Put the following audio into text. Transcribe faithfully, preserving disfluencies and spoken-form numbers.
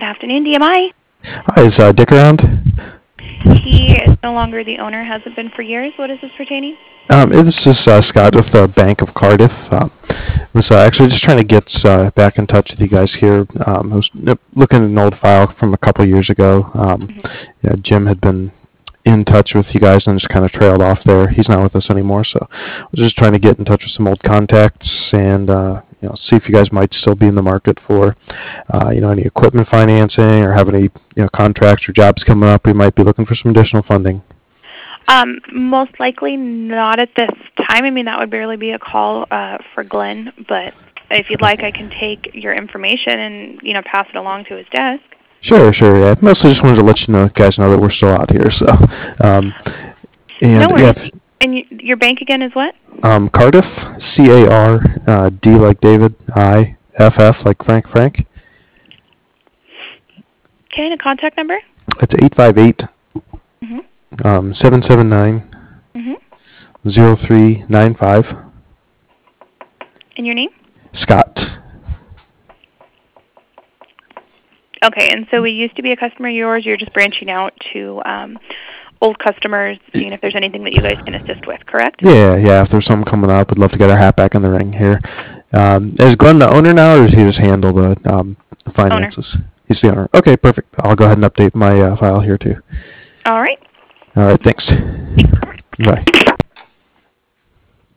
afternoon, D M I. Hi, is uh, Dick around? He is no longer the owner, hasn't been for years. What is this pertaining? Um, this is uh, Scott with the Bank of Cardiff. Um, was uh, actually just trying to get uh, back in touch with you guys here. Um, I was uh, looking at an old file from a couple years ago. Um, Mm-hmm. yeah, Jim had been in touch with you guys and just kind of trailed off there. He's not with us anymore, so I was just trying to get in touch with some old contacts and uh, you know see if you guys might still be in the market for uh, you know any equipment financing or have any you know contracts or jobs coming up. We might be looking for some additional funding. Um, most likely not at this time. I mean, that would barely be a call uh, for Glenn, but if you'd like, I can take your information and, you know, pass it along to his desk. Sure, sure. Yeah, mostly just wanted to let you know, guys, know that we're still out here. So, um, No and yeah, worries. if, And you, your bank again is what? um, Cardiff, C A R uh, D like David, I F F like Frank Frank. Okay, and a contact number? It's eight five eight Mm-hmm. um seven seven nine Mm-hmm. zero three nine five. And your name? Scott. Okay, and so we used to be a customer of yours. You're just branching out to um, old customers, seeing if there's anything that you guys can assist with, correct? Yeah, yeah. If there's something coming up, we'd love to get our hat back in the ring here. Um, is Glenn the owner now, or does he just handle the um, the finances? Owner. He's the owner. Okay, perfect. I'll go ahead and update my uh, file here too. All right. All right, thanks. Bye.